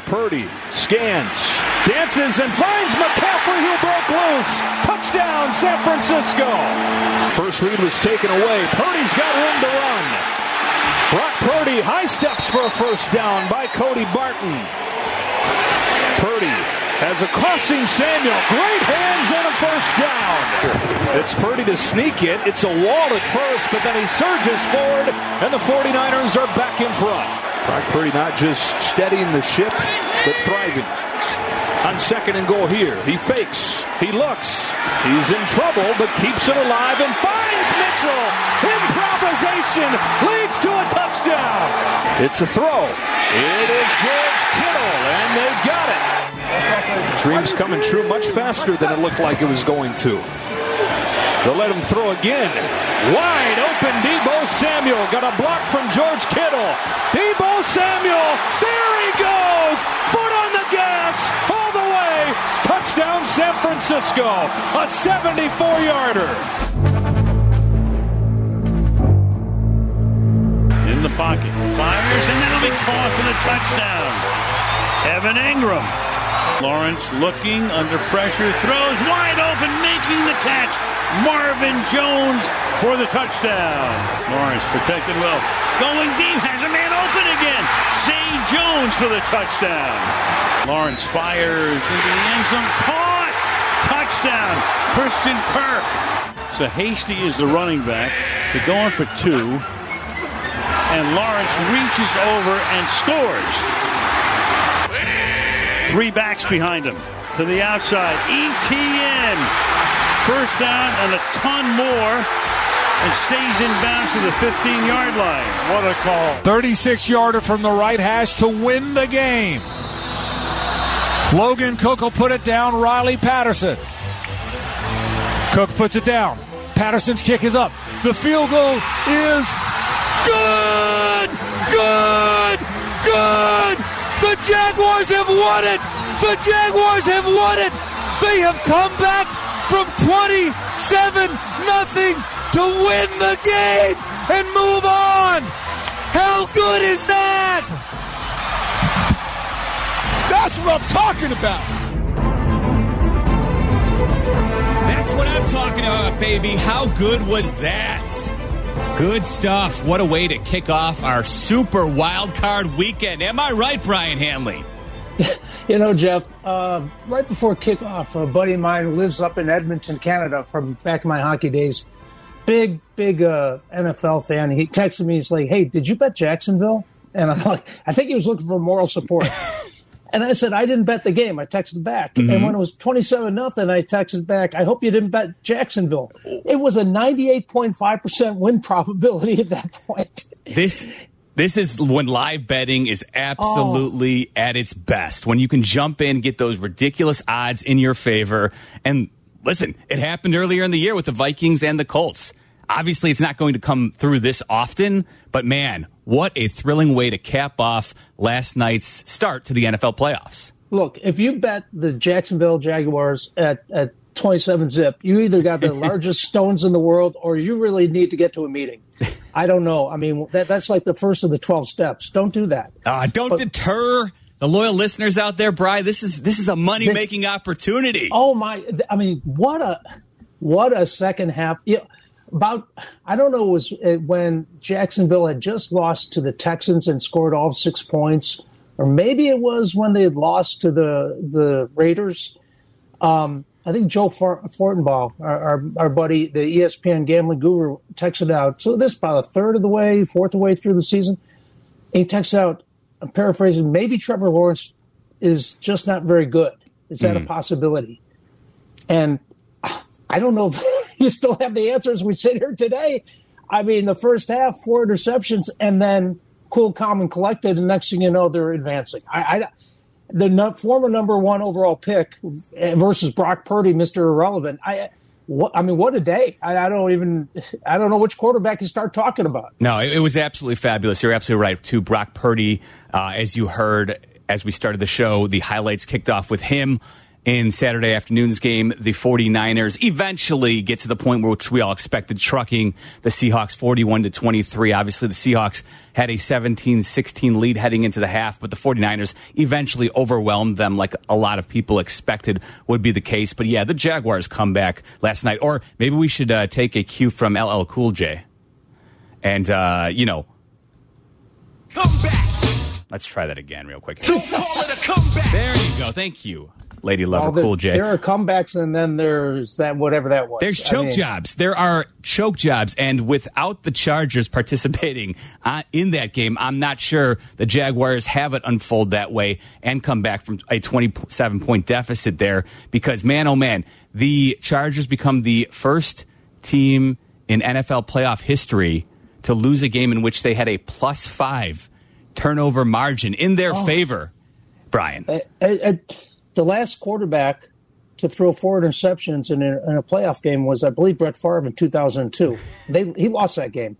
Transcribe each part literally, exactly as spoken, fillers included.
Purdy scans, dances, and finds McCaffrey, who broke loose. Touchdown, San Francisco. First read was taken away. Purdy's got room to run. Brock Purdy high steps for a first down by Cody Barton. Purdy has a crossing Samuel. Great hands and a first down. It's Purdy to sneak it. It's a wall at first, but then he surges forward, and the forty-niners are back in front. Brock Purdy not just steadying the ship, but thriving. On second and goal here, he fakes. He looks. He's in trouble, but keeps it alive and finds Mitchell. Improvisation leads to a touchdown. It's a throw. It is George Kittle, and they got it. Dreams coming true much faster than it looked like it was going to. They'll let him throw again. Wide open Deebo Samuel. Got a block from George Kittle. Deebo Samuel. There he goes. Foot on the gas. All the way. Touchdown San Francisco. A seventy-four-yarder. In the pocket. Fires, and that'll be caught for the touchdown. Evan Ingram. Lawrence looking under pressure, throws wide open, making the catch. Marvin Jones for the touchdown. Lawrence protected well. Going deep, has a man open again. Zay Jones for the touchdown. Lawrence fires into the end zone. Caught! Touchdown. Christian Kirk. So Hasty is the running back. They're going for two. And Lawrence reaches over and scores. Three backs behind him. To the outside. E T N. First down and a ton more. And stays in bounds to the fifteen-yard line. What a call. thirty-six-yarder from the right hash to win the game. Logan Cook will put it down. Riley Patterson. Cook puts it down. Patterson's kick is up. The field goal is good! Good! Good! The Jaguars have won it! The Jaguars have won it! They have come back from twenty-seven nothing to win the game and move on! How good is that? That's what I'm talking about! That's what I'm talking about, baby. How good was that? Good stuff. What a way to kick off our super wild card weekend. Am I right, Brian Hanley? You know, Jeff, uh, right before kickoff, a buddy of mine who lives up in Edmonton, Canada, from back in my hockey days, big, big uh, N F L fan. He texted me. He's like, hey, did you bet Jacksonville? And I'm like, I think he was looking for moral support. And I said, I didn't bet the game. I texted back. Mm-hmm. And when it was twenty-seven nothing, I texted back, I hope you didn't bet Jacksonville. It was a ninety-eight point five percent win probability at that point. This this is when live betting is absolutely oh. at its best. When you can jump in, get those ridiculous odds in your favor. And listen, it happened earlier in the year with the Vikings and the Colts. Obviously, it's not going to come through this often, but man, what a thrilling way to cap off last night's start to the N F L playoffs. Look, if you bet the Jacksonville Jaguars at, at twenty-seven zip, you either got the largest stones in the world or you really need to get to a meeting. I don't know. I mean, that, that's like the first of the twelve steps. Don't do that. Uh, don't but, deter the loyal listeners out there, Bri. This is this is a money-making opportunity. Oh, my. I mean, what a what a second half. Yeah. About, I don't know, it was when Jacksonville had just lost to the Texans and scored all six points, or maybe it was when they had lost to the the Raiders. Um, I think Joe Fortenbaugh, our, our, our buddy, the E S P N gambling guru, texted out. So this about a third of the way, fourth of the way through the season. He texted out, I'm paraphrasing, maybe Trevor Lawrence is just not very good. Is that mm. a possibility? And I don't know if you still have the answer as we sit here today. I mean, the first half, four interceptions, and then cool, calm, and collected, and next thing you know, they're advancing. I, I, the no, former number one overall pick versus Brock Purdy, Mister Irrelevant. I, what, I mean, what a day! I, I don't even, I don't know which quarterback you start talking about. No, it, it was absolutely fabulous. You're absolutely right. To Brock Purdy, uh, as you heard as we started the show, the highlights kicked off with him. in Saturday afternoon's game, the 49ers eventually get to the point which we all expected, trucking the Seahawks forty-one to twenty-three. Obviously, the Seahawks had a seventeen sixteen lead heading into the half, but the 49ers eventually overwhelmed them like a lot of people expected would be the case. But yeah, the Jaguars come back last night. Or maybe we should uh, take a cue from L L Cool J. And, uh, you know, come back. Let's try that again real quick. Don't call it a comeback. There you go. Thank you, Lady Lover well, the, Cool J. There are comebacks, and then there's that whatever that was. There's choke I mean, jobs. There are choke jobs, and without the Chargers participating uh, in that game, I'm not sure the Jaguars have it unfold that way and come back from a twenty-seven point deficit there. Because man, oh man, the Chargers become the first team in N F L playoff history to lose a game in which they had a plus five turnover margin in their oh. favor, Brian. I, I, I, the last quarterback to throw four interceptions in a, in a playoff game was, I believe, Brett Favre in two thousand two. They He lost that game.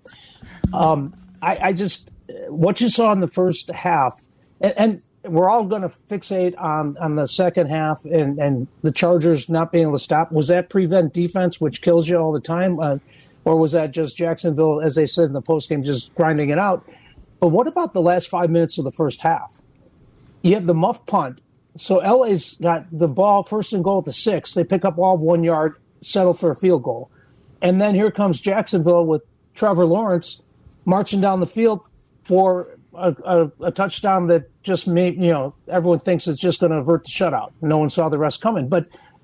Um, I, I just, what you saw in the first half, and, and we're all going to fixate on, on the second half and, and the Chargers not being able to stop. Was that prevent defense, which kills you all the time? Uh, or was that just Jacksonville, as they said in the postgame, just grinding it out? But what about the last five minutes of the first half? You have the muff punt. So L A's got the ball first and goal at the six. They pick up all of one yard, settle for a field goal. And then here comes Jacksonville with Trevor Lawrence marching down the field for a, a, a touchdown that just made, you know, everyone thinks it's just going to avert the shutout. No one saw the rest coming. But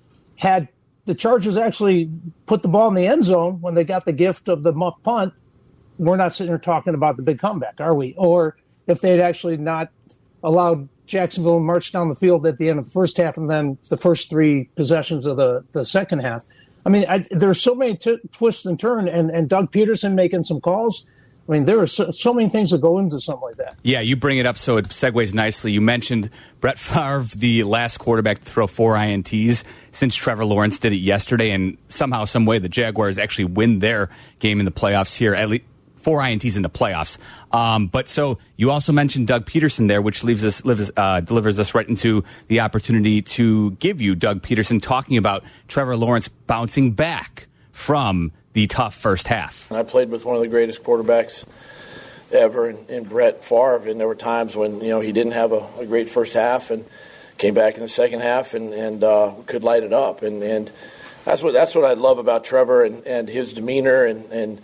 had the Chargers actually put the ball in the end zone when they got the gift of the muff punt, we're not sitting here talking about the big comeback, are we? Or if they'd actually not allowed Jacksonville to march down the field at the end of the first half and then the first three possessions of the, the second half. I mean, I, there's so many t- twists and turns, and, and Doug Peterson making some calls. I mean, there are so, so many things that go into something like that. Yeah, you bring it up, so it segues nicely. You mentioned Brett Favre, the last quarterback to throw four I N Ts since Trevor Lawrence did it yesterday, and somehow, some way, the Jaguars actually win their game in the playoffs here, at least four I N Ts in the playoffs. Um, but so you also mentioned Doug Peterson there, which leaves us, lives, uh, delivers us right into the opportunity to give you Doug Peterson talking about Trevor Lawrence bouncing back from the tough first half. I played with one of the greatest quarterbacks ever in, in Brett Favre, and there were times when, you know, he didn't have a, a great first half and came back in the second half and, and uh, could light it up. And, and that's what that's what I love about Trevor and, and his demeanor and, and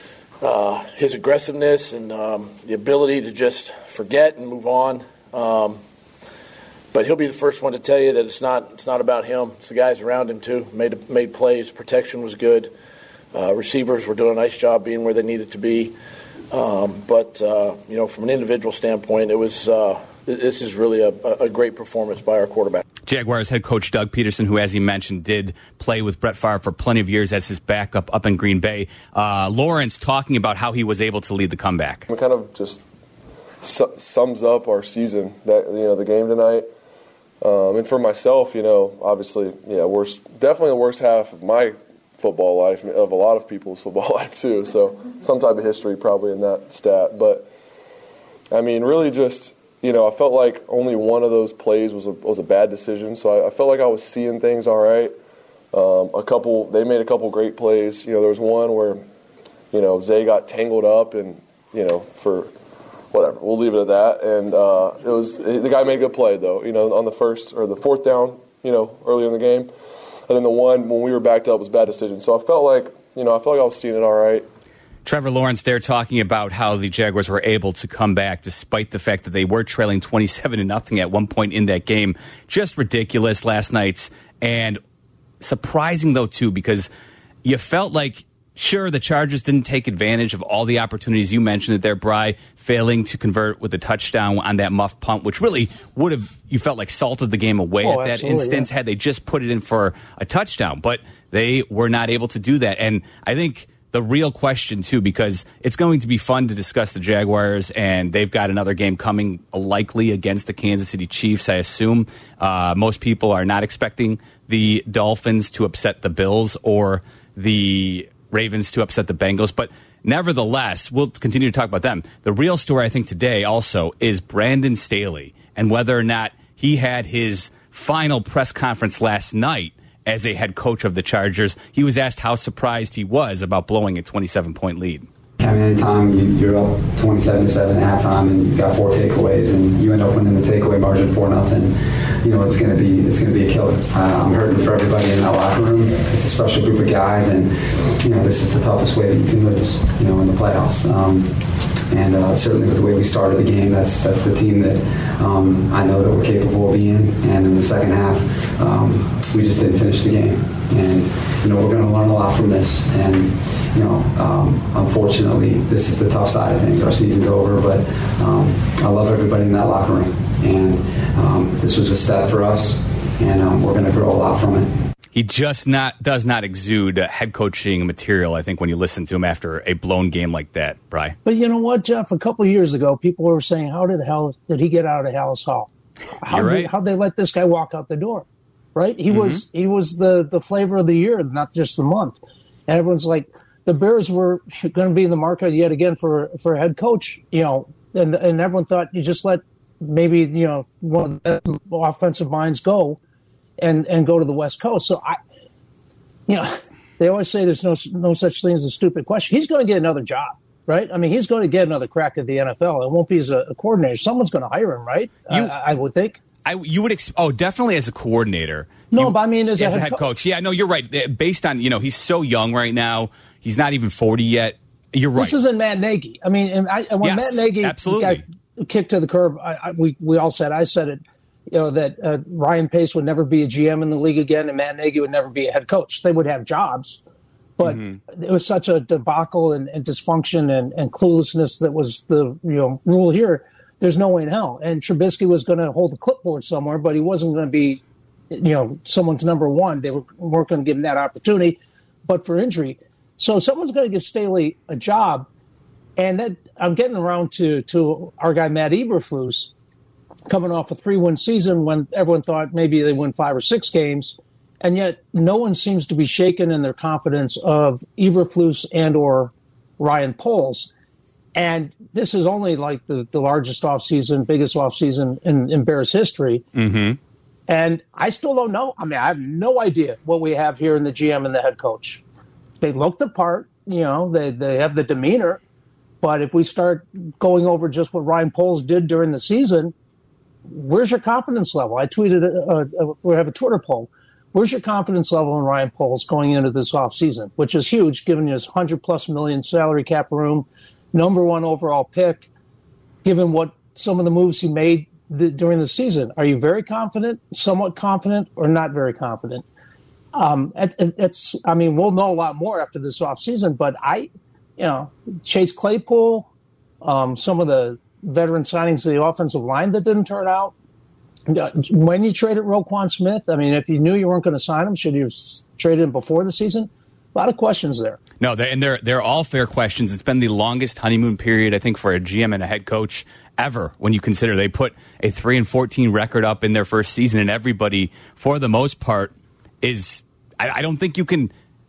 Uh, his aggressiveness and um, the ability to just forget and move on. Um, but he'll be the first one to tell you that it's not it's not about him. It's the guys around him, too. Made made plays. Protection was good. Uh, receivers were doing a nice job being where they needed to be. Um, but, uh, you know, from an individual standpoint, it was uh, this is really a, a great performance by our quarterback. Jaguars head coach Doug Peterson, who, as he mentioned, did play with Brett Favre for plenty of years as his backup up in Green Bay. Uh, Lawrence talking about how he was able to lead the comeback. It kind of just su- sums up our season, that you know, the game tonight. Um, and for myself, you know, obviously, yeah, worst, definitely the worst half of my football life, of a lot of people's football life too. So some type of history probably in that stat. But, I mean, really just... You know, I felt like only one of those plays was a, was a bad decision, so I, I felt like I was seeing things all right. Um, a couple, they made a couple great plays. You know, there was one where, you know, Zay got tangled up, and you know, for whatever, we'll leave it at that. And uh, it was the guy made a good play though. You know, on the first or the fourth down, you know, earlier in the game, and then the one when we were backed up was a bad decision. So I felt like, you know, I felt like I was seeing it all right. Trevor Lawrence there talking about how the Jaguars were able to come back despite the fact that they were trailing twenty-seven to nothing at one point in that game. Just ridiculous last night's, and surprising though too, because you felt like, sure, the Chargers didn't take advantage of all the opportunities. You mentioned it there, Bri, failing to convert with a touchdown on that muff punt, which really would have, you felt like, salted the game away oh, at that instance yeah. had they just put it in for a touchdown. But they were not able to do that. And I think the real question, too, because it's going to be fun to discuss the Jaguars, and they've got another game coming likely against the Kansas City Chiefs, I assume. Uh, most people are not expecting the Dolphins to upset the Bills or the Ravens to upset the Bengals, but nevertheless, we'll continue to talk about them. The real story, I think, today also is Brandon Staley and whether or not he had his final press conference last night as a head coach of the Chargers, he was asked how surprised he was about blowing a twenty-seven point lead. I mean, anytime you, you're up twenty-seven to seven at halftime and you've got four takeaways and you end up winning the takeaway margin four nothing, you know it's going to be it's going to be a killer. Uh, I'm hurting for everybody in that locker room. It's a special group of guys, and you know this is the toughest way that you can lose. You know, in the playoffs. Um, And uh, certainly with the way we started the game, that's that's the team that um, I know that we're capable of being. And in the second half, um, we just didn't finish the game. And, you know, we're going to learn a lot from this. And, you know, um, unfortunately, this is the tough side of things. Our season's over, but um, I love everybody in that locker room. And um, this was a step for us, and um, we're going to grow a lot from it. He just not does not exude uh, head coaching material, I think, when you listen to him after a blown game like that, Bri. But you know what, Jeff? A couple of years ago, people were saying, how did the hell did he get out of Hallis Hall? How You're right. did, how'd they let this guy walk out the door? Right? He mm-hmm. was he was the, the flavor of the year, not just the month. And everyone's like, the Bears were going to be in the market yet again for, for a head coach, you know, and, and everyone thought you just let maybe, you know, one of the offensive minds go. And, and go to the West Coast. So, I, you know, they always say there's no no such thing as a stupid question. He's going to get another job, right? I mean, he's going to get another crack at the N F L. It won't be as a, a coordinator. Someone's going to hire him, right? You, I, I would think. I you would ex- oh definitely as a coordinator. No, you, but I mean as, as a, a head, head co- coach. Yeah, no, you're right. Based on you know he's so young right now. He's not even forty yet. You're right. This isn't Matt Nagy. I mean, and I, when yes, Matt Nagy absolutely. got kicked to the curb, I, I, we we all said I said it. You know, that uh, Ryan Pace would never be a G M in the league again, and Matt Nagy would never be a head coach. They would have jobs, but mm-hmm. it was such a debacle and, and dysfunction and, and cluelessness that was the you know rule here. There's no way in hell. And Trubisky was going to hold a clipboard somewhere, but he wasn't going to be, you know, someone's number one. They were, weren't going to give him that opportunity, but for injury. So someone's going to give Staley a job, and that I'm getting around to to our guy Matt Eberflus. Coming off a three-win season when everyone thought maybe they win five or six games, and yet no one seems to be shaken in their confidence of Eberflus and or Ryan Poles. And this is only like the, the largest offseason, biggest offseason in, in Bears history. Mm-hmm. And I still don't know. I mean, I have no idea what we have here in the G M and the head coach. They look the part, you know, they, they have the demeanor. But if we start going over just what Ryan Poles did during the season, where's your confidence level? I tweeted, uh, uh, we have a Twitter poll. Where's your confidence level in Ryan Poles going into this offseason, which is huge, given his one hundred plus million salary cap room, number one overall pick, given what some of the moves he made the, during the season? Are you very confident, somewhat confident, or not very confident? Um, it, it, it's, I mean, we'll know a lot more after this offseason, but I, you know, Chase Claypool, um, some of the veteran signings of the offensive line that didn't turn out. When you traded Roquan Smith, I mean, if you knew you weren't going to sign him, should you have traded him before the season? A lot of questions there. No, they're, and they're they're all fair questions. It's been the longest honeymoon period, I think, for a G M and a head coach ever. When you consider they put a three and fourteen record up in their first season, and everybody, for the most part, is I, I don't think you can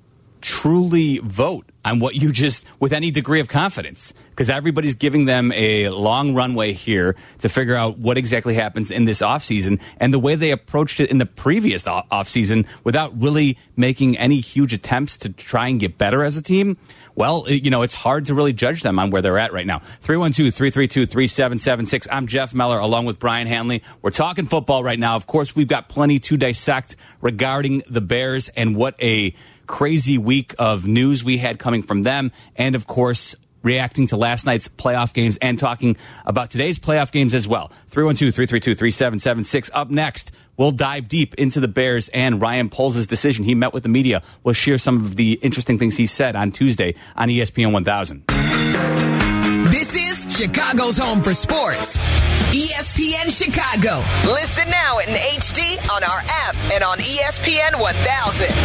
truly vote on what you just with any degree of confidence, because everybody's giving them a long runway here to figure out what exactly happens in this offseason, and the way they approached it in the previous offseason without really making any huge attempts to try and get better as a team. Well, you know, it's hard to really judge them on where they're at right now. three one two, three three two, three seven seven six. I'm Jeff Meller along with Brian Hanley. We're talking football right now. Of course, we've got plenty to dissect regarding the Bears and what a crazy week of news we had coming from them, and of course reacting to last night's playoff games and talking about today's playoff games as well. three one two, three three two, three seven seven six. Up next, we'll dive deep into the Bears and Ryan Poles' decision. He met with the media. We'll share some of the interesting things he said on Tuesday on E S P N one thousand. This is Chicago's home for sports. E S P N Chicago. Listen now in H D on our app and on E S P N one thousand.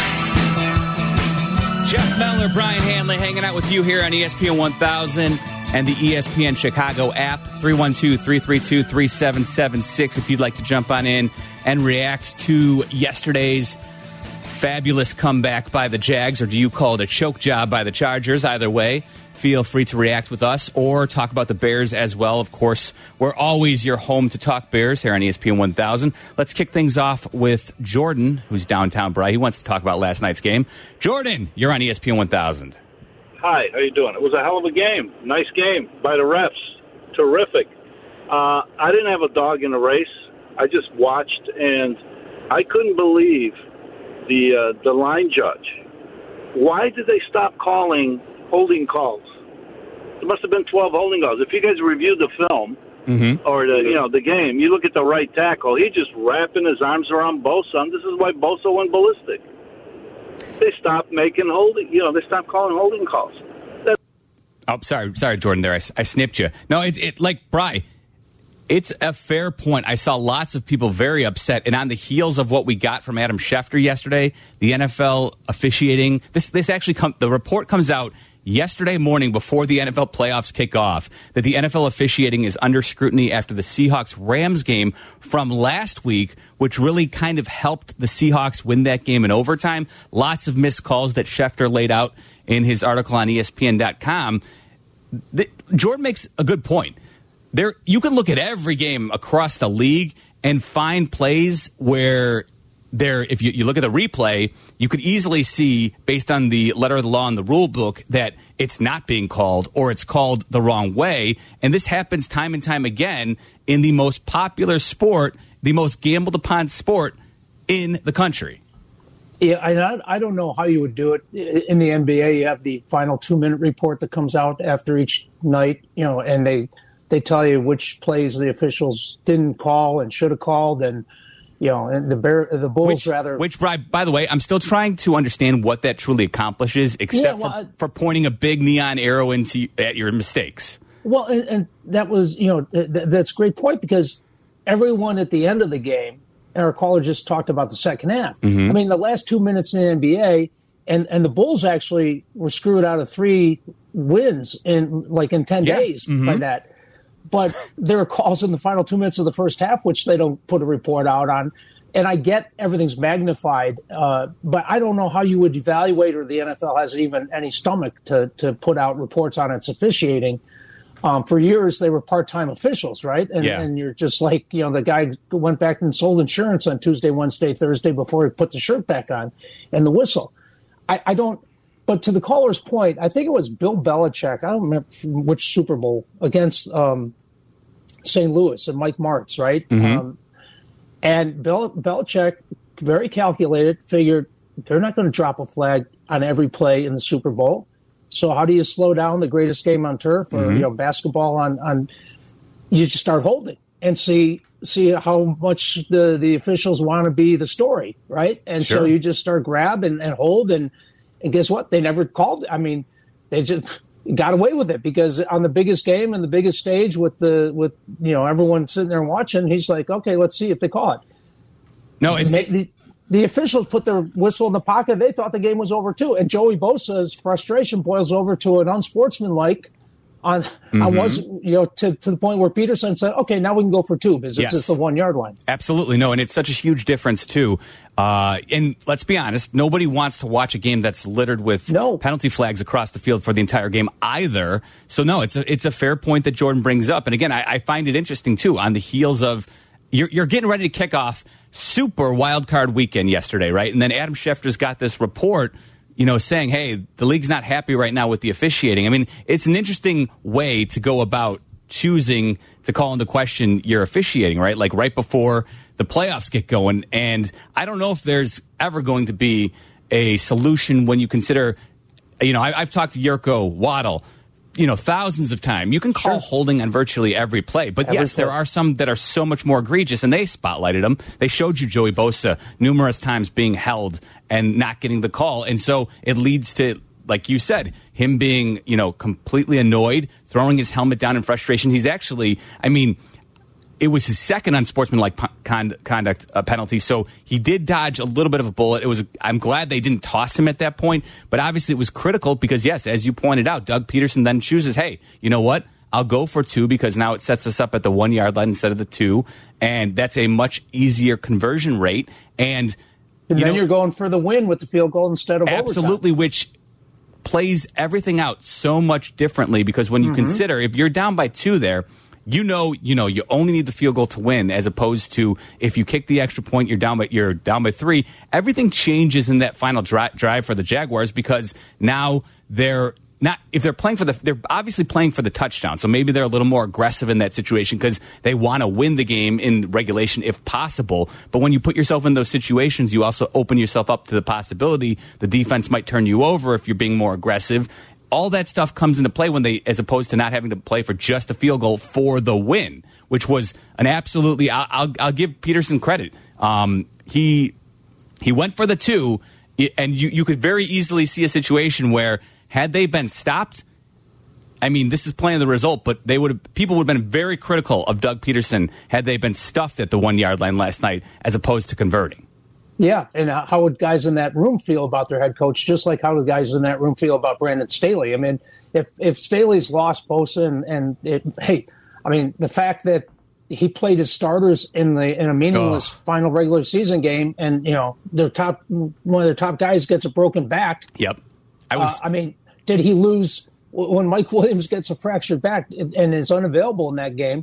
Jeff Meller, Brian Hanley hanging out with you here on E S P N one thousand. and the E S P N Chicago app, three one two, three three two, three seven seven six, if you'd like to jump on in and react to yesterday's fabulous comeback by the Jags, or do you call it a choke job by the Chargers? Either way, feel free to react with us or talk about the Bears as well. Of course, we're always your home to talk Bears here on E S P N one thousand. Let's kick things off with Jordan, who's downtown, Bry. He wants to talk about last night's game. Jordan, you're on E S P N one thousand. Hi, how you doing? It was a hell of a game. Nice game by the refs. Terrific. Uh, I didn't have a dog in the race. I just watched, and I couldn't believe the uh, the line judge. Why did they stop calling holding calls? There must have been twelve holding calls. If you guys reviewed the film mm-hmm. or the you know the game, you look at the right tackle. He just wrapping his arms around Bosa. And this is why Bosa went ballistic. They stopped making holding. You know, they stopped calling holding calls. That's- oh, sorry, sorry, Jordan. There, I, I snipped you. No, it's it like Bry. It's a fair point. I saw lots of people very upset, and on the heels of what we got from Adam Schefter yesterday, the N F L officiating. This this actually come. The report comes out yesterday morning before the N F L playoffs kick off that the N F L officiating is under scrutiny after the Seahawks-Rams game from last week, which really kind of helped the Seahawks win that game in overtime. Lots of missed calls that Schefter laid out in his article on E S P N dot com. The, Jordan makes a good point. There, you can look at every game across the league and find plays where there, if you, you look at the replay, you could easily see, based on the letter of the law in the rule book, that it's not being called or it's called the wrong way. And this happens time and time again in the most popular sport, the most gambled upon sport in the country. Yeah, I, I don't know how you would do it. In the N B A, you have the final two-minute report that comes out after each night, you know, and they... They tell you which plays the officials didn't call and should have called, and you know, and the Bear, the Bulls which, rather. Which, by, by the way, I'm still trying to understand what that truly accomplishes, except yeah, well, for, I, for pointing a big neon arrow into at your mistakes. Well, and, and that was, you know, th- that's a great point, because everyone at the end of the game, and our caller just talked about the second half. Mm-hmm. I mean, the last two minutes in the N B A, and and the Bulls actually were screwed out of three wins in like in ten yeah. days mm-hmm. by that. But there are calls in the final two minutes of the first half, which they don't put a report out on. And I get everything's magnified, uh, but I don't know how you would evaluate, or the N F L has even any stomach to to put out reports on its officiating. Um, for years, they were part-time officials, right? And, yeah. and you're just like, you know, the guy went back and sold insurance on Tuesday, Wednesday, Thursday before he put the shirt back on and the whistle. I, I don't. But to the caller's point, I think it was Bill Belichick. I don't remember which Super Bowl against um, Saint Louis and Mike Martz, right? Mm-hmm. Um, and Bill Belichick, very calculated, figured they're not going to drop a flag on every play in the Super Bowl. So how do you slow down the greatest game on turf, or mm-hmm. you know, basketball on, on? You just start holding and see see how much the, the officials want to be the story, right? And sure. so you just start grab and, and hold and. And guess what? They never called it. I mean, they just got away with it, because on the biggest game and the biggest stage with the with you know everyone sitting there watching, he's like, okay, let's see if they call it. No, it's the, the officials put their whistle in the pocket. They thought the game was over too. And Joey Bosa's frustration boils over to an unsportsmanlike on mm-hmm. I was you know to, to the point where Peterson said, okay, now we can go for two because yes. it's just the one yard line. Absolutely. No, and it's such a huge difference too. Uh, and let's be honest, nobody wants to watch a game that's littered with no. penalty flags across the field for the entire game either. So no, it's a it's a fair point that Jordan brings up. And again, I, I find it interesting too, on the heels of you're you're getting ready to kick off super wild card weekend yesterday, right? And then Adam Schefter's got this report, you know, saying, hey, the league's not happy right now with the officiating. I mean, it's an interesting way to go about choosing to call into question your officiating, right? Like right before the playoffs get going. And I don't know if there's ever going to be a solution when you consider, you know, I, I've talked to Yurko Waddle, you know, thousands of times. You can call sure. holding on virtually every play. But every yes, play. There are some that are so much more egregious, and they spotlighted them. They showed you Joey Bosa numerous times being held and not getting the call. And so it leads to, like you said, him being, you know, completely annoyed, throwing his helmet down in frustration. He's actually, I mean, it was his second unsportsmanlike conduct uh, penalty, so he did dodge a little bit of a bullet. It was. I'm glad they didn't toss him at that point, but obviously it was critical because, yes, as you pointed out, Doug Peterson then chooses, hey, you know what? I'll go for two because now it sets us up at the one-yard line instead of the two, and that's a much easier conversion rate. And, and you then know, you're going for the win with the field goal instead of absolutely, overtime. Which plays everything out so much differently because when you mm-hmm. consider if you're down by two there, You know, you know, you only need the field goal to win, as opposed to if you kick the extra point, you're down by you're down by three. Everything changes in that final dri- drive for the Jaguars because now they're not if they're playing for the they're obviously playing for the touchdown. So maybe they're a little more aggressive in that situation because they want to win the game in regulation if possible. But when you put yourself in those situations, you also open yourself up to the possibility the defense might turn you over if you're being more aggressive. All that stuff comes into play when they, as opposed to not having to play for just a field goal for the win, which was an absolutely. I'll, I'll, I'll give Peterson credit. Um, he he went for the two, and you you could very easily see a situation where had they been stopped. I mean, this is playing the result, but they would have people would have been very critical of Doug Peterson had they been stuffed at the one yard line last night, as opposed to converting. Yeah, and how would guys in that room feel about their head coach, just like how would guys in that room feel about Brandon Staley? I mean, if if Staley's lost Bosa and, and it, hey, I mean, the fact that he played his starters in the in a meaningless oh. final regular season game and, you know, their top one of their top guys gets a broken back. Yep. I was. Uh, I mean, did he lose when Mike Williams gets a fractured back and is unavailable in that game?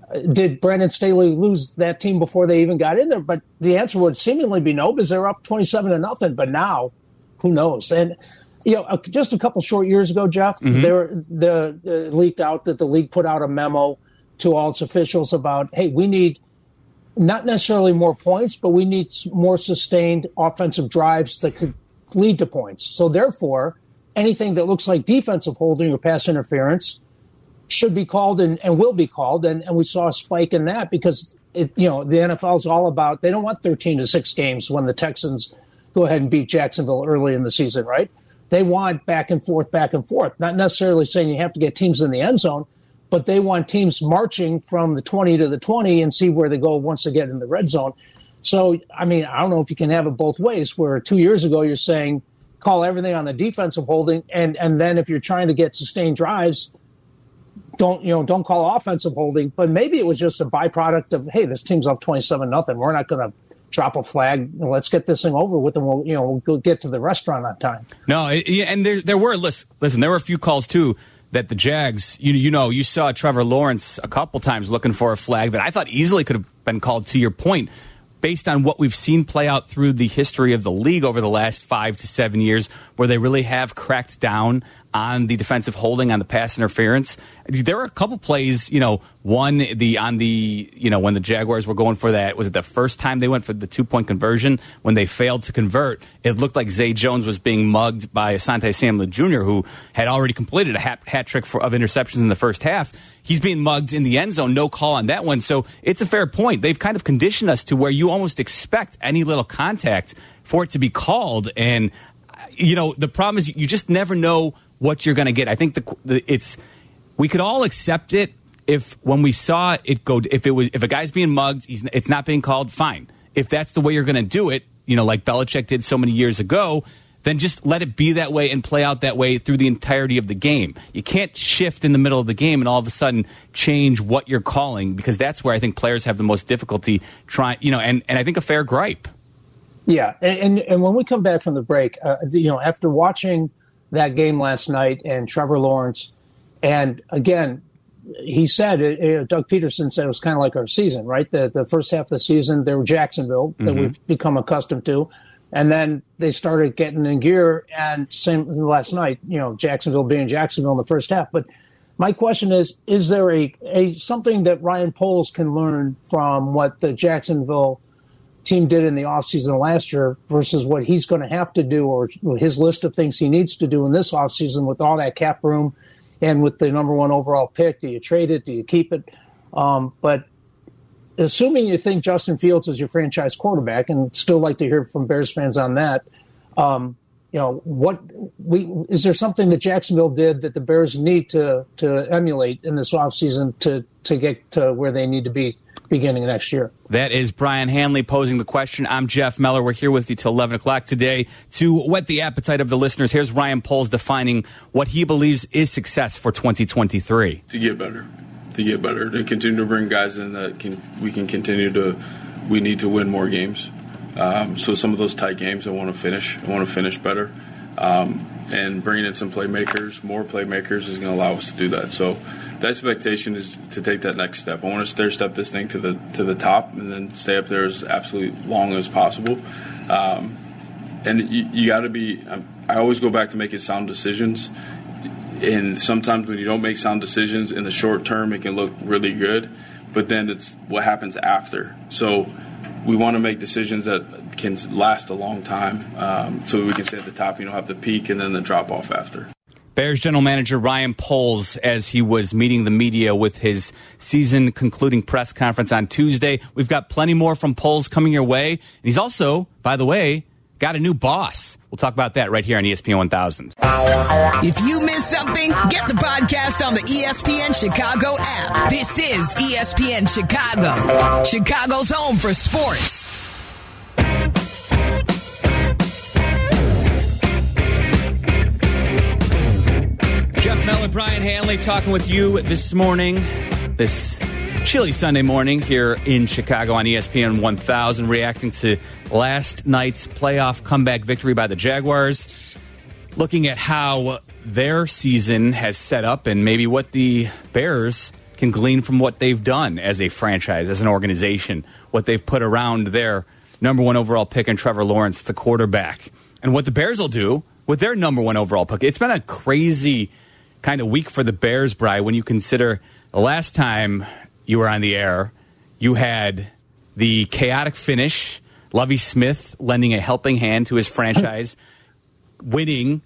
Did Brandon Staley lose that team before they even got in there? But the answer would seemingly be no, because they're up twenty-seven to nothing. But now, who knows? And you know, just a couple short years ago, Jeff, mm-hmm. there the, the leaked out that the league put out a memo to all its officials about, hey, we need not necessarily more points, but we need more sustained offensive drives that could lead to points. So therefore, anything that looks like defensive holding or pass interference should be called and, and will be called. And, and we saw a spike in that because, it, you know, the N F L is all about, they don't want thirteen to six games when the Texans go ahead and beat Jacksonville early in the season, right? They want back and forth, back and forth. Not necessarily saying you have to get teams in the end zone, but they want teams marching from the twenty to the twenty and see where they go once they get in the red zone. So, I mean, I don't know if you can have it both ways, where two years ago you're saying call everything on the defensive holding, and, and then if you're trying to get sustained drives, don't, you know, don't call offensive holding. But maybe it was just a byproduct of, hey, this team's up twenty-seven nothing. We're not going to drop a flag. Let's get this thing over with, and we'll, you know, we'll go get to the restaurant on time. No, and there there were listen, listen, there were a few calls too that the Jags, you you know, you saw Trevor Lawrence a couple times looking for a flag that I thought easily could have been called. To your point, based on what we've seen play out through the history of the league over the last five to seven years, where they really have cracked down on the defensive holding, on the pass interference. There were a couple plays, you know, one the on the, you know, when the Jaguars were going for that, was it the first time they went for the two-point conversion? When they failed to convert, it looked like Zay Jones was being mugged by Asante Samuel Junior, who had already completed a hat, hat trick for, of interceptions in the first half. He's being mugged in the end zone, no call on that one. So it's a fair point. They've kind of conditioned us to where you almost expect any little contact for it to be called. And, you know, the problem is you just never know what you're going to get. I think the, the it's we could all accept it if when we saw it go, if it was if a guy's being mugged, he's, it's not being called, fine. If that's the way you're going to do it, you know, like Belichick did so many years ago, then just let it be that way and play out that way through the entirety of the game. You can't shift in the middle of the game and all of a sudden change what you're calling, because that's where I think players have the most difficulty trying, you know, and, and I think a fair gripe. Yeah, and, and, and when we come back from the break, uh, you know, after watching that game last night and Trevor Lawrence, and again, he said, uh, Doug Peterson said it was kind of like our season, right? The the first half of the season, they were Jacksonville that mm-hmm. we've become accustomed to. And then they started getting in gear, and same last night, you know, Jacksonville being Jacksonville in the first half. But my question is, is there a, a something that Ryan Poles can learn from what the Jacksonville team did in the offseason last year versus what he's going to have to do, or his list of things he needs to do in this offseason with all that cap room and with the number one overall pick? Do you trade it? Do you keep it? Um, but assuming you think Justin Fields is your franchise quarterback, and still like to hear from Bears fans on that, um, you know, what we is there something that Jacksonville did that the Bears need to to emulate in this offseason to to get to where they need to be beginning of next year. That is Brian Hanley posing the question. I'm Jeff Meller. We're here with you till eleven o'clock today to whet the appetite of the listeners. Here's Ryan Poles defining what he believes is success for twenty twenty-three. To get better. To get better. To continue to bring guys in that can we can continue to – we need to win more games. Um, so some of those tight games I want to finish. I want to finish better. Um, and bringing in some playmakers, more playmakers is going to allow us to do that. So the expectation is to take that next step. I want to stair step this thing to the to the top and then stay up there as absolutely long as possible. Um, and you, you got to be – I always go back to making sound decisions. And sometimes when you don't make sound decisions in the short term, it can look really good. But then it's what happens after. So we want to make decisions that can last a long time um, so we can stay at the top, you know, have the peak and then the drop off after. Bears general manager Ryan Poles as he was meeting the media with his season concluding press conference on Tuesday. We've got plenty more from Poles coming your way. And he's also, by the way, got a new boss. We'll talk about that right here on E S P N one thousand. If you missed something, get the podcast on the E S P N Chicago app. This is E S P N Chicago, Chicago's home for sports. Jeff Meller, Brian Hanley talking with you this morning, this chilly Sunday morning here in Chicago on E S P N one thousand, reacting to last night's playoff comeback victory by the Jaguars, looking at how their season has set up and maybe what the Bears can glean from what they've done as a franchise, as an organization, what they've put around their number one overall pick in Trevor Lawrence, the quarterback, and what the Bears will do with their number one overall pick. It's been a crazy kind of week for the Bears, Bri, when you consider the last time you were on the air, you had the chaotic finish, Lovie Smith lending a helping hand to his franchise, winning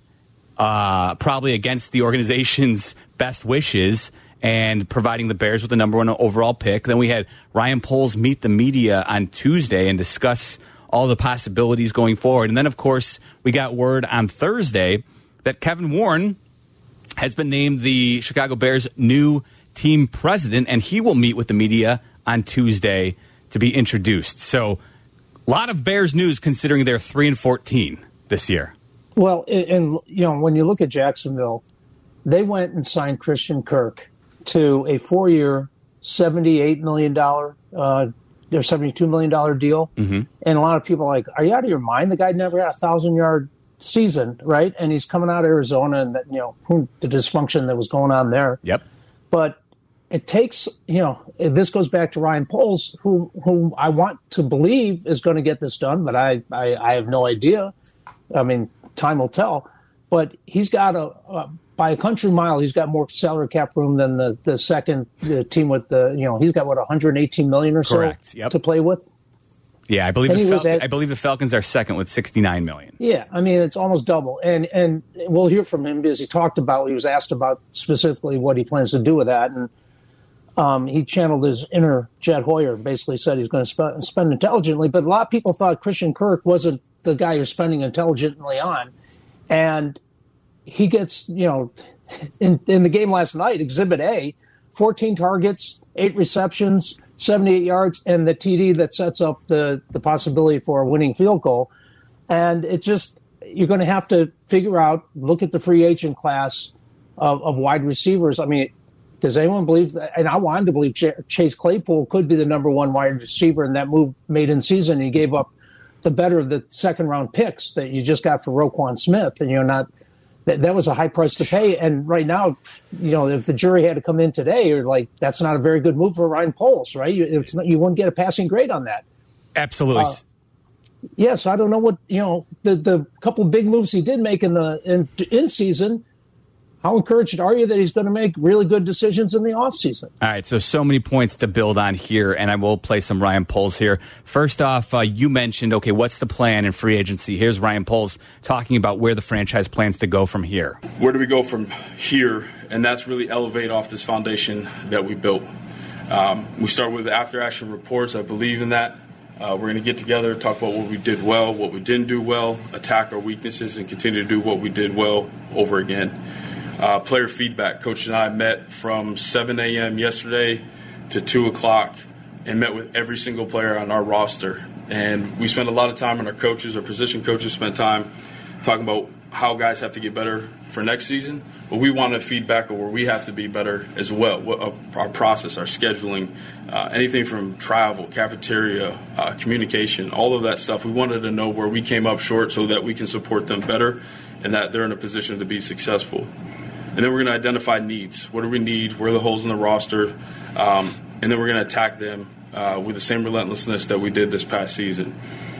uh, probably against the organization's best wishes and providing the Bears with the number one overall pick. Then we had Ryan Poles meet the media on Tuesday and discuss all the possibilities going forward. And then, of course, we got word on Thursday that Kevin Warren has been named the Chicago Bears' new team president, and he will meet with the media on Tuesday to be introduced. So a lot of Bears news considering they're three and fourteen this year. Well, and, you know, when you look at Jacksonville, they went and signed Christian Kirk to a four-year, seventy-eight million dollars, uh, their seventy-two million dollars deal. Mm-hmm. And a lot of people are like, are you out of your mind? The guy never had a thousand-yard season, right? And he's coming out of Arizona, and, you know, who, the dysfunction that was going on there. Yep. But it takes, you know, this goes back to Ryan Poles, who who I want to believe is going to get this done, but I, I, I have no idea. I mean, time will tell. But he's got a, a by a country mile, he's got more salary cap room than the the second the team with the, you know, he's got what one hundred eighteen million or so Correct. Yep. to play with. Yeah, I believe the Fal- at, I believe the Falcons are second with sixty-nine million. Yeah, I mean, it's almost double. And and we'll hear from him because he talked about, he was asked about specifically what he plans to do with that. And um, he channeled his inner Jed Hoyer, basically said he's going to sp- spend intelligently. But a lot of people thought Christian Kirk wasn't the guy you're spending intelligently on. And he gets, you know, in, in the game last night, Exhibit A, fourteen targets, eight receptions, seventy-eight yards, and the T D that sets up the, the possibility for a winning field goal. And it just, you're going to have to figure out, look at the free agent class of, of wide receivers. I mean, does anyone believe, and I wanted to believe Ch- Chase Claypool could be the number one wide receiver in that move made in season. He gave up the better of the second round picks that you just got for Roquan Smith. And you're not, that, that was a high price to pay. And right now, you know, if the jury had to come in today, you're like, that's not a very good move for Ryan Poles, right? You, it's not, you wouldn't get a passing grade on that. Absolutely. Uh, yes. Yeah, so I don't know what, you know, the, the couple big moves he did make in the, in, in season, how encouraged are you that he's going to make really good decisions in the offseason? All right, so so many points to build on here, and I will play some Ryan Poles here. First off, uh, you mentioned, okay, what's the plan in free agency? Here's Ryan Poles talking about where the franchise plans to go from here. Where do we go from here? And that's really elevate off this foundation that we built. Um, we start with after-action reports. I believe in that. Uh, we're going to get together, talk about what we did well, what we didn't do well, attack our weaknesses, and continue to do what we did well over again. Uh, player feedback. Coach and I met from seven a.m. yesterday to two o'clock and met with every single player on our roster. And we spent a lot of time, and our coaches, our position coaches spent time talking about how guys have to get better for next season. But we want to feedback where we have to be better as well. What, uh, our process, our scheduling, uh, anything from travel, cafeteria, uh, communication, all of that stuff. We wanted to know where we came up short so that we can support them better and that they're in a position to be successful. And then we're going to identify needs. What do we need? Where are the holes in the roster? Um, and then we're going to attack them uh, with the same relentlessness that we did this past season.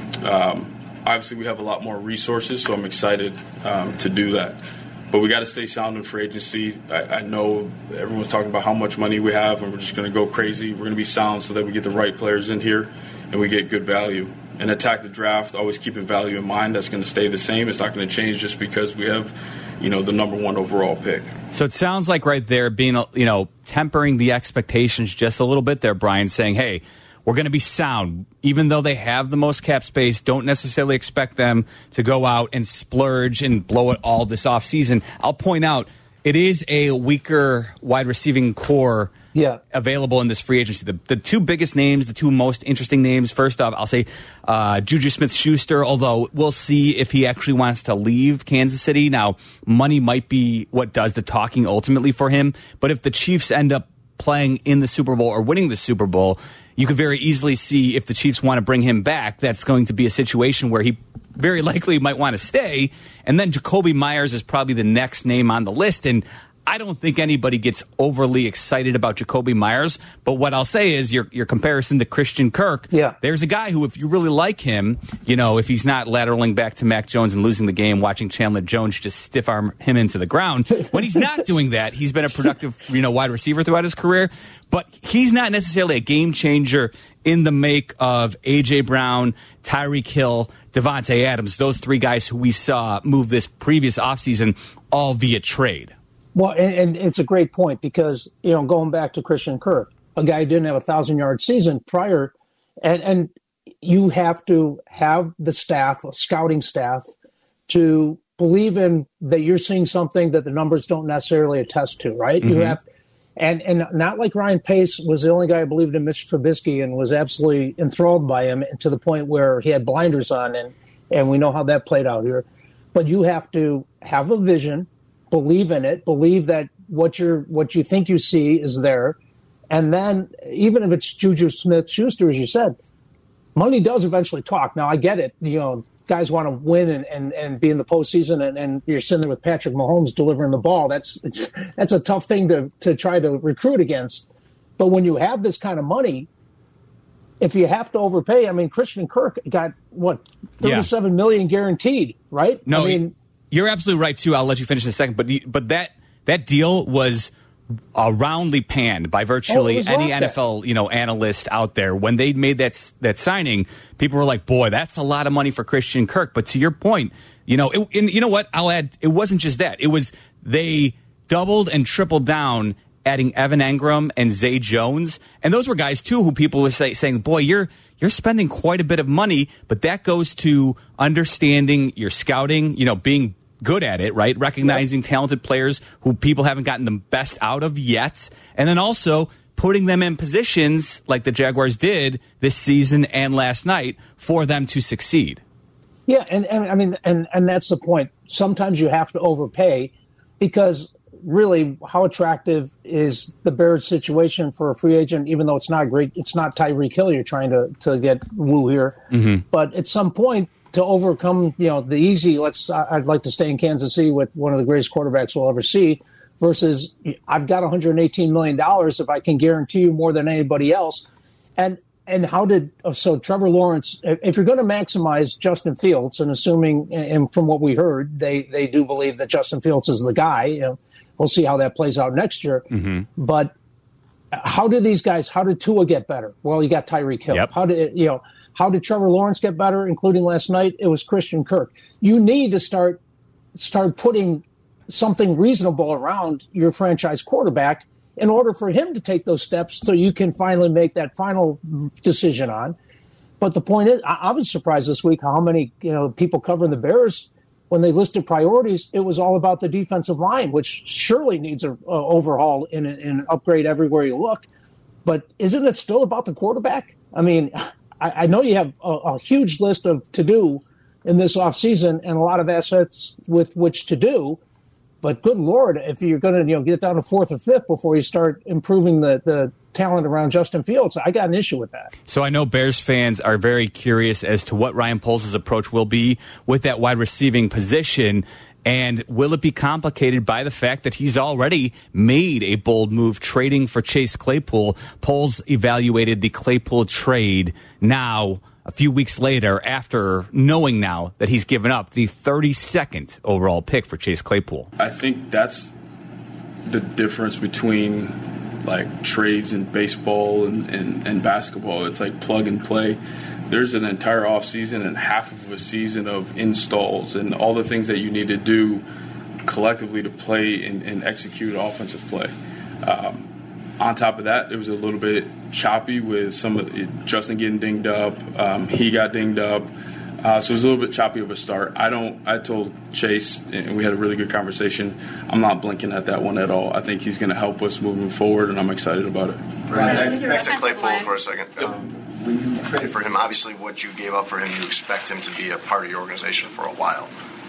Um, obviously, we have a lot more resources, so I'm excited um, to do that. But we got to stay sound in free agency. I, I know everyone's talking about how much money we have, and we're just going to go crazy. We're going to be sound so that we get the right players in here and we get good value. And attack the draft, always keeping value in mind. That's going to stay the same. It's not going to change just because we have, you know, the number one overall pick. So it sounds like right there being, you know, tempering the expectations just a little bit there, Brian, saying, hey, we're going to be sound. Even though they have the most cap space, don't necessarily expect them to go out and splurge and blow it all this offseason. I'll point out, it is a weaker wide receiving core yeah. available in this free agency. The, the two biggest names, the two most interesting names, first off, I'll say uh, Juju Smith-Schuster, although we'll see if he actually wants to leave Kansas City. Now, money might be what does the talking ultimately for him, but if the Chiefs end up playing in the Super Bowl or winning the Super Bowl, you could very easily see if the Chiefs want to bring him back, that's going to be a situation where he very likely might want to stay. And then Jakobi Meyers is probably the next name on the list. And I don't think anybody gets overly excited about Jakobi Meyers. But what I'll say is your your comparison to Christian Kirk, yeah. there's a guy who, if you really like him, you know, if he's not lateraling back to Mac Jones and losing the game, watching Chandler Jones just stiff arm him into the ground. When he's not doing that, he's been a productive, you know, wide receiver throughout his career. But he's not necessarily a game changer in the make of A J. Brown, Tyreek Hill, Devontae Adams, those three guys who we saw move this previous offseason all via trade. Well, and, and it's a great point because, you know, going back to Christian Kirk, a guy who didn't have a thousand-yard season prior, and, and you have to have the staff, a scouting staff, to believe in that you're seeing something that the numbers don't necessarily attest to, right? Mm-hmm. You have, and and not like Ryan Pace was the only guy who believed in Mitch Trubisky and was absolutely enthralled by him to the point where he had blinders on, and, and we know how that played out here. But you have to have a vision, believe in it, believe that what you're what you think you see is there, and then even if it's Juju Smith-Schuster, as you said, money does eventually talk. Now I get it, you know, guys want to win and, and, and be in the postseason, and, and you're sitting there with Patrick Mahomes delivering the ball. That's that's a tough thing to to try to recruit against. But when you have this kind of money, if you have to overpay, I mean, Christian Kirk got what thirty-seven yeah. million guaranteed, right? No, I mean. You're absolutely right, too. I'll let you finish in a second. But but that that deal was uh, roundly panned by virtually oh, any like N F L you know analyst out there. When they made that that signing, people were like, boy, that's a lot of money for Christian Kirk. But to your point, you know, it, and you know what? I'll add, it wasn't just that. It was they doubled and tripled down, adding Evan Engram and Zay Jones. And those were guys, too, who people were say, saying, boy, you're you're spending quite a bit of money. But that goes to understanding your scouting, you know, being good at it, right? Recognizing yep. talented players who people haven't gotten the best out of yet. And then also putting them in positions like the Jaguars did this season and last night for them to succeed. Yeah, and, and I mean, and, and that's the point. Sometimes you have to overpay because really how attractive is the Bears situation for a free agent, even though it's not great. It's not Tyreek Hill you're trying to, to get woo here. Mm-hmm. But at some point, to overcome, you know, the easy, let's, I'd like to stay in Kansas City with one of the greatest quarterbacks we'll ever see, versus I've got one hundred eighteen million dollars if I can guarantee you more than anybody else. And and how did, so Trevor Lawrence, if you're going to maximize Justin Fields, and assuming, and from what we heard, they, they do believe that Justin Fields is the guy, you know, we'll see how that plays out next year. Mm-hmm. But how did these guys, how did Tua get better? Well, you got Tyreek Hill. Yep. How did, you know, How did Trevor Lawrence get better, including last night? It was Christian Kirk. You need to start start putting something reasonable around your franchise quarterback in order for him to take those steps so you can finally make that final decision on. But the point is, I, I was surprised this week how many you know people covering the Bears, when they listed priorities, it was all about the defensive line, which surely needs an overhaul and an upgrade everywhere you look. but isn't it still about the quarterback? I mean, I, I know you have a, a huge list of to do in this offseason and a lot of assets with which to do. But good Lord, if you're going to you know get down to fourth or fifth before you start improving the, the talent around Justin Fields, I got an issue with that. So I know Bears fans are very curious as to what Ryan Poles' approach will be with that wide receiving position. And will it be complicated by the fact that he's already made a bold move trading for Chase Claypool? Poles evaluated the Claypool trade now, a few weeks later, after knowing now that he's given up the thirty-second overall pick for Chase Claypool. I think that's the difference between like trades in baseball and, and, and basketball. It's like plug and play. There's an entire offseason and half of a season of installs and all the things that you need to do collectively to play and, and execute offensive play. Um, on top of that, it was a little bit choppy with some of it, Justin getting dinged up. Um, he got dinged up. Uh, so it was a little bit choppy of a start. I don't. I told Chase, and we had a really good conversation, I'm not blinking at that one at all. I think he's going to help us moving forward, and I'm excited about it. Right. Back, back to Claypool for a second. Um, when you traded for him, obviously what you gave up for him, you expect him to be a part of your organization for a while.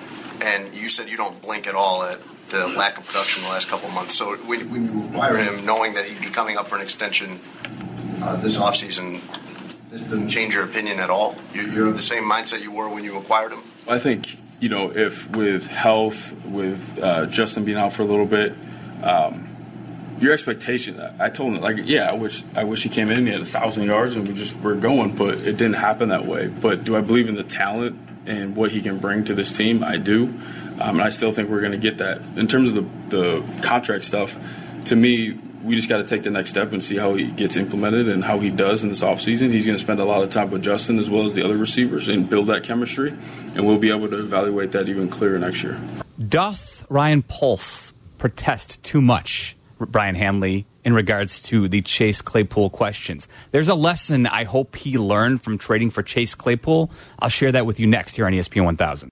And you said you don't blink at all at the lack of production in the last couple of months. So when, when you acquire him, knowing that he'd be coming up for an extension uh, this offseason, this doesn't change your opinion at all? You're, you're of the same mindset you were when you acquired him? I think, you know, if with health, with uh, Justin being out for a little bit, um, your expectation, I told him, like, yeah, I wish I wish he came in and he had a thousand yards and we just were going, but it didn't happen that way. But do I believe in the talent and what he can bring to this team? I do. Um, and I still think we're going to get that. In terms of the, the contract stuff, to me, we just got to take the next step and see how he gets implemented and how he does in this offseason. He's going to spend a lot of time with Justin as well as the other receivers and build that chemistry, and we'll be able to evaluate that even clearer next year. Doth Ryan Poles protest too much, Brian Hanley, in regards to the Chase Claypool questions? There's a lesson I hope he learned from trading for Chase Claypool. I'll share that with you next here on E S P N one thousand.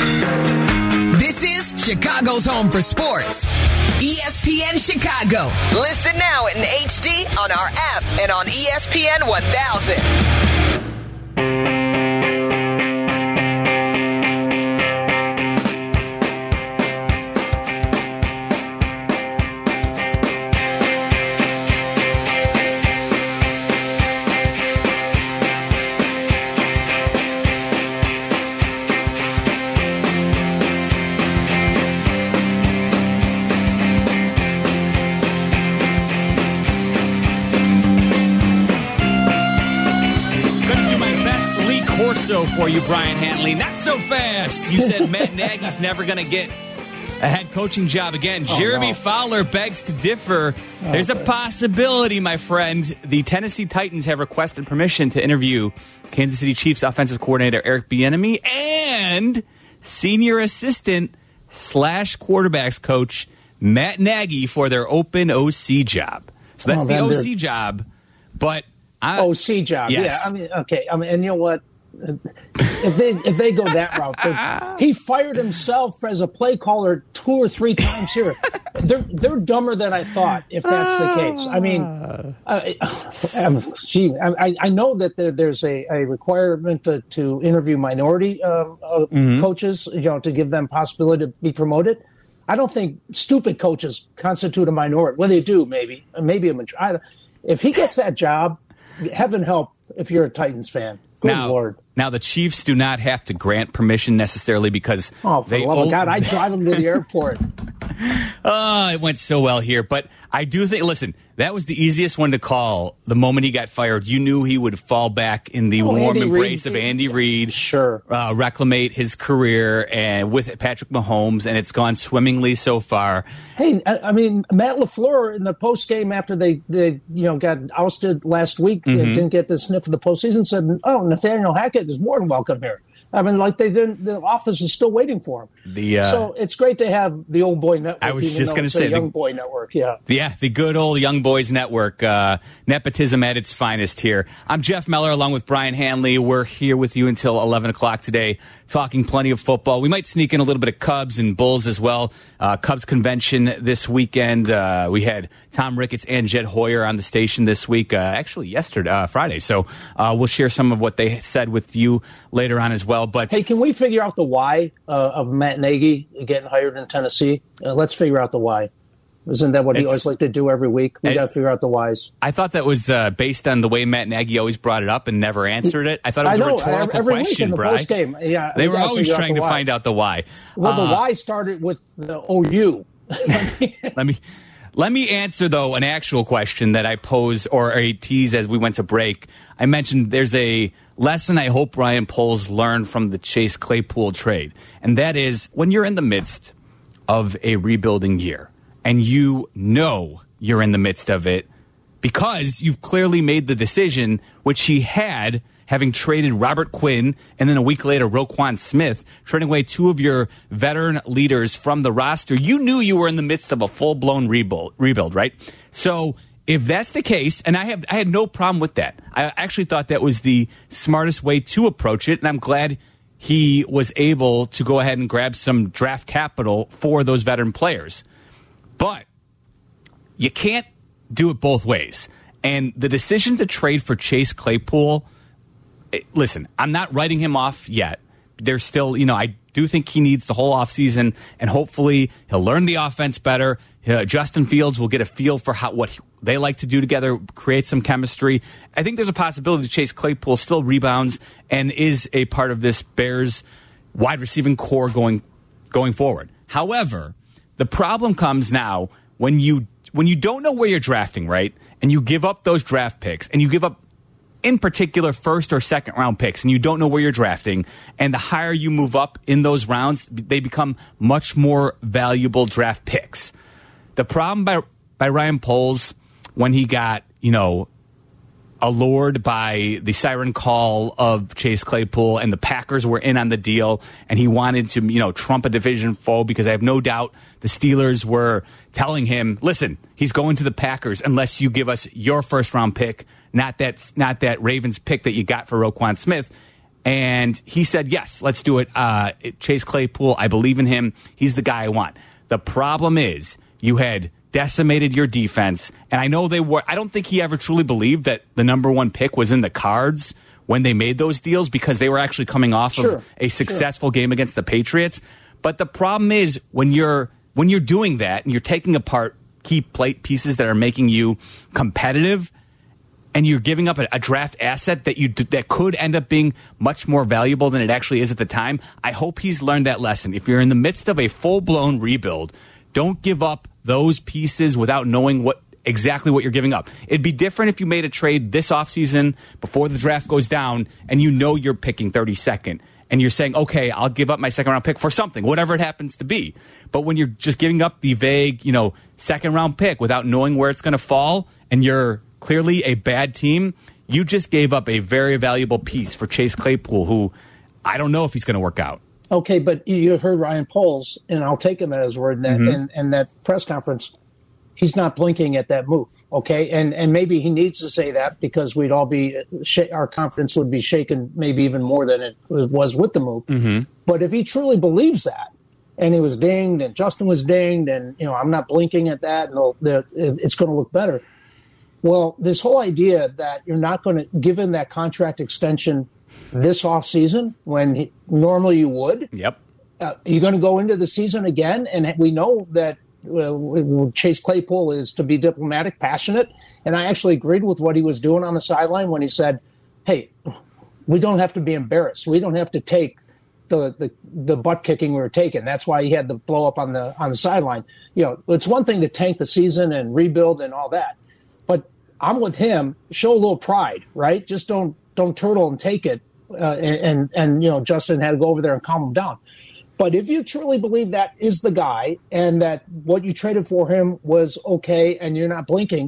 This is Chicago's home for sports. E S P N Chicago. Listen now in H D on our app and on E S P N one thousand. So for you, Brian Hanley, not so fast. You said Matt Nagy's never going to get a head coaching job again. Oh, Jeremy no. Fowler begs to differ. Oh, There's a possibility, my friend. The Tennessee Titans have requested permission to interview Kansas City Chiefs offensive coordinator Eric Bieniemy and senior assistant slash quarterbacks coach Matt Nagy for their open O C job. So that's oh, the O C job, but I, O C job. Yes. Yeah, I mean, okay. I mean, and you know what? If they if they go that route, he fired himself as a play caller two or three times here. They're they're dumber than I thought. If that's the case, I mean, I, I, gee, I, I know that there, there's a, a requirement to, to interview minority uh, uh, mm-hmm. coaches, you know, to give them possibility to be promoted. I don't think stupid coaches constitute a minority. Well, they do, maybe, maybe a majority. If he gets that job, heaven help if you're a Titans fan. Good now, Lord. Now, the Chiefs do not have to grant permission necessarily because oh, for they the love of God, I drive them to the airport. Oh, it went so well here. But I do think, listen, that was the easiest one to call. The moment he got fired, you knew he would fall back in the oh, warm Andy embrace Reid. of Andy Reid. Sure. Uh, reclamate his career and with Patrick Mahomes, and it's gone swimmingly so far. Hey, I, I mean, Matt LaFleur in the post game after they, they you know, got ousted last week, mm-hmm. didn't get the sniff of the postseason, said, oh, Nathaniel Hackett is more than welcome here. I mean, like they didn't. The office is still waiting for him. The uh, so it's great to have the old boy network. I was just going to say young the, boy network. Yeah, yeah, the good old young boys network. Uh, nepotism at its finest here. I'm Jeff Meller, along with Brian Hanley. We're here with you until eleven o'clock today, talking plenty of football. We might sneak in a little bit of Cubs and Bulls as well. Uh, Cubs convention this weekend. Uh, we had Tom Ricketts and Jed Hoyer on the station this week. Uh, actually, yesterday, uh, Friday. So uh, we'll share some of what they said with you later on as well. But hey, can we figure out the why uh, of Matt Nagy getting hired in Tennessee? Uh, let's figure out the why. Isn't that what he always like to do every week? We got to figure out the whys. I thought that was uh, based on the way Matt Nagy always brought it up and never answered it. I thought it was I know, a rhetorical every question, week in the Brian. Post-game. Yeah, they were always trying to why. find out the why. Well, uh, the why started with the O U. let me let me answer though an actual question that I posed or a tease as we went to break. I mentioned there's a lesson I hope Ryan Poles learned from the Chase Claypool trade, and that is when you're in the midst of a rebuilding year and you know you're in the midst of it because you've clearly made the decision, which he had, having traded Robert Quinn and then a week later Roquan Smith, trading away two of your veteran leaders from the roster. You knew you were in the midst of a full-blown rebuild, rebuild, right? So if that's the case, and I have I had no problem with that. I actually thought that was the smartest way to approach it, and I'm glad he was able to go ahead and grab some draft capital for those veteran players. But you can't do it both ways. And the decision to trade for Chase Claypool, listen, I'm not writing him off yet. There's still, you know, I do think he needs the whole offseason, and hopefully he'll learn the offense better. Uh, Justin Fields will get a feel for how what he, they like to do together, create some chemistry. I think there's a possibility Chase Claypool still rebounds and is a part of this Bears wide receiving core going going forward. However, the problem comes now when you when you don't know where you're drafting, right? And you give up those draft picks, and you give up, in particular, first or second round picks, and you don't know where you're drafting, and the higher you move up in those rounds, they become much more valuable draft picks. The problem by by Ryan Poles, when he got, you know, allured by the siren call of Chase Claypool and the Packers were in on the deal and he wanted to, you know, trump a division foe, because I have no doubt the Steelers were telling him, listen, he's going to the Packers unless you give us your first round pick, not that, not that Ravens pick that you got for Roquan Smith. And he said, yes, let's do it. Uh, Chase Claypool, I believe in him. He's the guy I want. The problem is you had decimated your defense, and I know they were. I don't think he ever truly believed that the number one pick was in the cards when they made those deals, because they were actually coming off sure, of a successful sure. game against the Patriots. But the problem is when you're when you're doing that and you're taking apart key plate pieces that are making you competitive, and you're giving up a, a draft asset that you that could end up being much more valuable than it actually is at the time. I hope he's learned that lesson. If you're in the midst of a full blown rebuild, don't give up those pieces without knowing what exactly what you're giving up. It'd be different if you made a trade this offseason before the draft goes down and you know you're picking thirty-second and you're saying, okay, I'll give up my second round pick for something, whatever it happens to be. But when you're just giving up the vague, you know, second round pick without knowing where it's going to fall, and you're clearly a bad team, you just gave up a very valuable piece for Chase Claypool, who I don't know if he's going to work out. Okay, but you heard Ryan Poles, and I'll take him at his word. In that, Mm-hmm. in, in that press conference, he's not blinking at that move. Okay, and and maybe he needs to say that, because we'd all be sh- our confidence would be shaken, maybe even more than it was with the move. Mm-hmm. But if he truly believes that, and he was dinged, and Justin was dinged, and you know I'm not blinking at that, and the, it's going to look better. Well, this whole idea that you're not going to give him that contract extension this offseason when he, normally you would. Yep. Uh, you're going to go into the season again, and we know that uh, Chase Claypool is, to be diplomatic, passionate, and I actually agreed with what he was doing on the sideline when he said, hey, we don't have to be embarrassed. We don't have to take the, the, the butt kicking we were taking. That's why he had the blow up on the on the sideline. You know, it's one thing to tank the season and rebuild and all that, but I'm with him. Show a little pride, right? Just don't don't turtle and take it. Uh, and, and, and, you know, Justin had to go over there and calm him down. But if you truly believe that is the guy, and that what you traded for him was okay, and you're not blinking,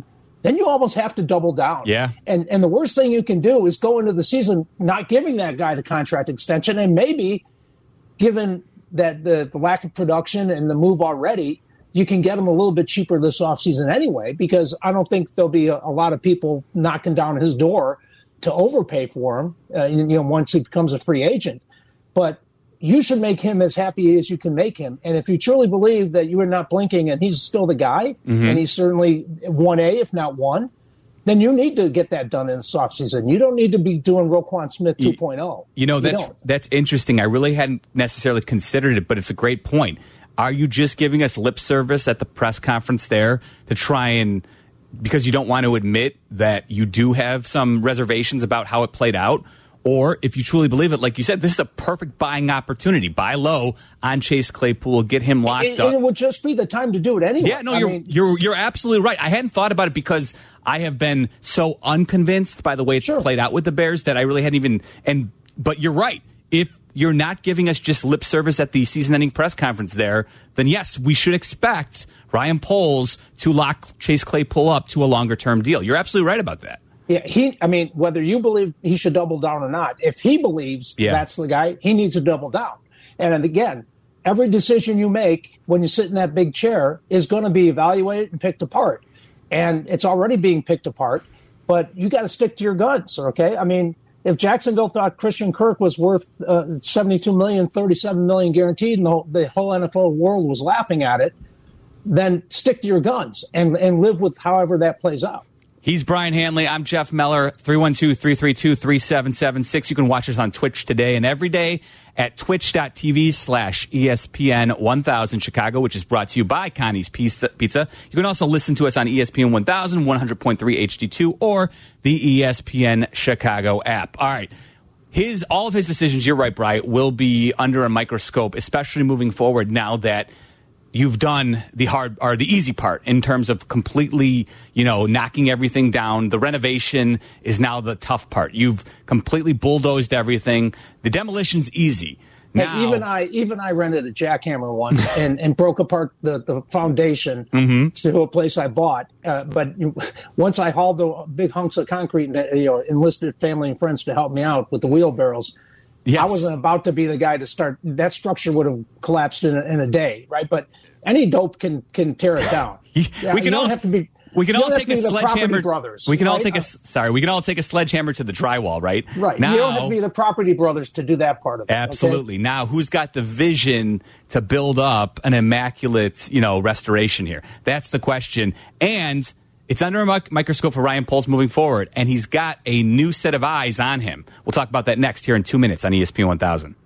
then you almost have to double down. Yeah. And and the worst thing you can do is go into the season not giving that guy the contract extension, and maybe, given that the, the lack of production and the move already, you can get him a little bit cheaper this offseason anyway, because I don't think there'll be a, a lot of people knocking down his door to overpay for him, uh, you know, once he becomes a free agent. But you should make him as happy as you can make him. And if you truly believe that you are not blinking and he's still the guy, mm-hmm. and he's certainly one A, if not one, then you need to get that done in this offseason. You don't need to be doing Roquan Smith two point oh. You, you know, that's you that's interesting. I really hadn't necessarily considered it, but it's a great point. Are you just giving us lip service at the press conference there to try and, because you don't want to admit that you do have some reservations about how it played out? Or if you truly believe it, like you said, this is a perfect buying opportunity. Buy low on Chase Claypool, get him locked it, up. It would just be the time to do it anyway. Yeah, no, I you're mean, you're you're absolutely right. I hadn't thought about it because I have been so unconvinced by the way it's sure. played out with the Bears that I really hadn't even. And but you're right. If you're not giving us just lip service at the season-ending press conference there, then yes, we should expect Ryan Poles to lock Chase Claypool up to a longer-term deal. You're absolutely right about that. Yeah, he. I mean, whether you believe he should double down or not, if he believes yeah. that's the guy, he needs to double down. And again, every decision you make when you sit in that big chair is going to be evaluated and picked apart. And it's already being picked apart, but you got to stick to your guns, okay? I mean, if Jacksonville thought Christian Kirk was worth uh, seventy-two million dollars, thirty-seven million dollars guaranteed, and the whole, the whole N F L world was laughing at it, then stick to your guns and, and live with however that plays out. He's Brian Hanley. I'm Jeff Meller. three one two, three three two, three seven seven six. You can watch us on Twitch today and every day at twitch.tv slash ESPN 1000 Chicago, which is brought to you by Connie's Pizza. You can also listen to us on E S P N one thousand, one hundred point three H D two, or the E S P N Chicago app. All right. His all of his decisions, you're right, Brian, will be under a microscope, especially moving forward now that you've done the hard or the easy part in terms of completely, you know, knocking everything down. The renovation is now the tough part. You've completely bulldozed everything. The demolition's easy. Now, hey, even I, even I rented a jackhammer once and, and broke apart the, the foundation mm-hmm. to a place I bought. Uh, but once I hauled the big hunks of concrete and, you know, enlisted family and friends to help me out with the wheelbarrows, yes. I wasn't about to be the guy to start. That structure would have collapsed in a, in a day, right? But any dope can can tear it down. we can you all don't have to be. We can all take a sledgehammer. Brothers, we can all right? take a sorry. We can all take a sledgehammer to the drywall, right? Right. Now, you don't have to be the Property Brothers to do that part of it. Absolutely. Okay? Now, who's got the vision to build up an immaculate, you know, restoration here? That's the question. And it's under a microscope for Ryan Poles moving forward, and he's got a new set of eyes on him. We'll talk about that next here in two minutes on E S P N one thousand.